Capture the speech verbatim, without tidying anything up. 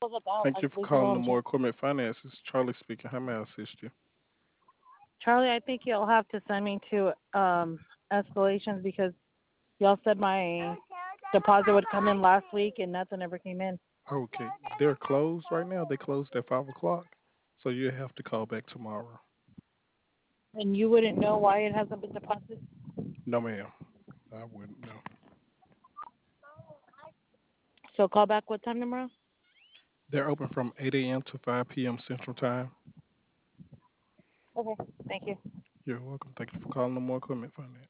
Thank you for calling the More Equipment Finances. Charlie speaking. How may I assist you? Charlie, I think you'll have to send me to um escalations because y'all said my deposit would come in last week and nothing ever came in. Okay, they're closed right now. They closed at five o'clock, so you have to call back tomorrow. And you wouldn't know why it hasn't been deposited? No, ma'am. I wouldn't know. So call back what time tomorrow? They're open from eight a m to five p m Central Time. Okay, thank you. You're welcome. Thank you for calling the More Equipment Finance.